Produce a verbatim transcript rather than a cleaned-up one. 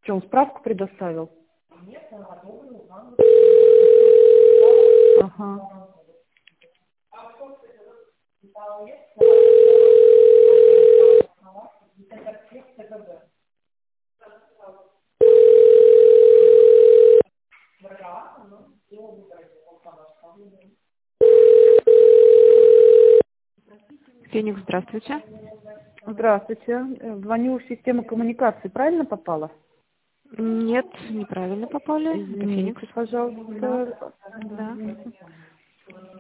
Что, он справку предоставил? Ага. Феникс, здравствуйте. Здравствуйте. Э, Звоню в систему коммуникации. Правильно попала? Нет, неправильно попали. Это Извините, Феникс. Да. пожалуйста. Да. Извините.